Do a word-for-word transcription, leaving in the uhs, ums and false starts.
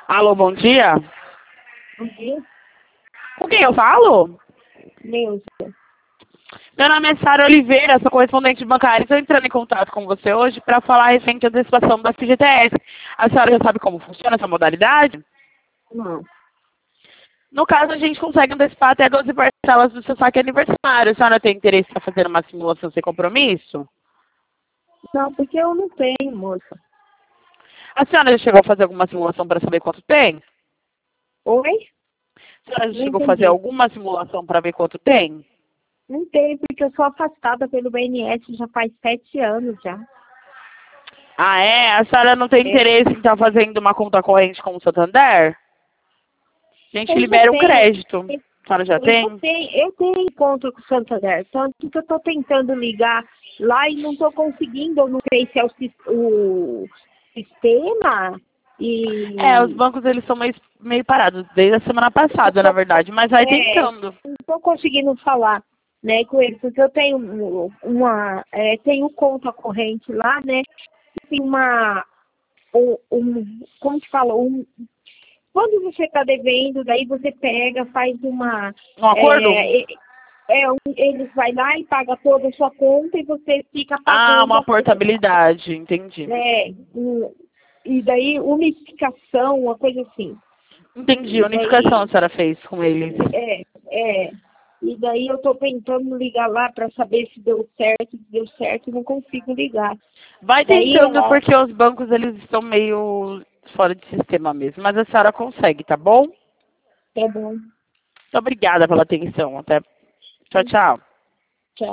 Alô, bom dia. Bom dia, Com quem eu falo? Neuza. Meu nome é Sara Oliveira, sou correspondente bancária. Estou entrando em contato com você hoje para falar referente à antecipação da F G T S. A senhora já sabe como funciona essa modalidade? Não. No caso, a gente consegue antecipar até doze parcelas do seu saque aniversário. A senhora tem interesse em fazer uma simulação sem compromisso? Não, porque eu não tenho, moça. A senhora já chegou a fazer alguma simulação para saber quanto tem? Oi? A senhora já Não chegou a fazer entendi. alguma simulação para ver quanto tem? Não tenho, porque eu sou afastada pelo B N S já faz sete anos já. Ah, é? A senhora não tem É. interesse em estar fazendo uma conta corrente com o Santander? A gente Eu já libera um tenho. crédito. A senhora já Eu já tem? tenho, eu tenho encontro com o Santander. Tanto que eu estou tentando ligar lá e não estou conseguindo. Eu não sei se é o, sis- o sistema. É, os E bancos eles são meio, meio parados, desde a semana eu passada, na tô, verdade, mas vai é, tentando. não estou conseguindo falar, né, com ele, porque eu tenho uma, é, tenho conta corrente lá, né, tem uma, um, um, como que fala, um, quando você está devendo, daí você pega, faz uma, Um acordo? é, é, é, um, eles vai lá e paga toda a sua conta e você fica Ah, pagando uma a conta, portabilidade, entendi. né, um, e daí unificação, uma coisa assim. Entendi, E unificação a daí senhora fez com eles. É, é. E daí eu tô tentando ligar lá para saber se deu certo, se deu certo, e não consigo ligar. Vai Daí tentando, ela, porque os bancos eles estão meio fora de sistema mesmo, mas a senhora consegue, tá bom? tá bom. Muito obrigada pela atenção. Até. Tchau, tchau.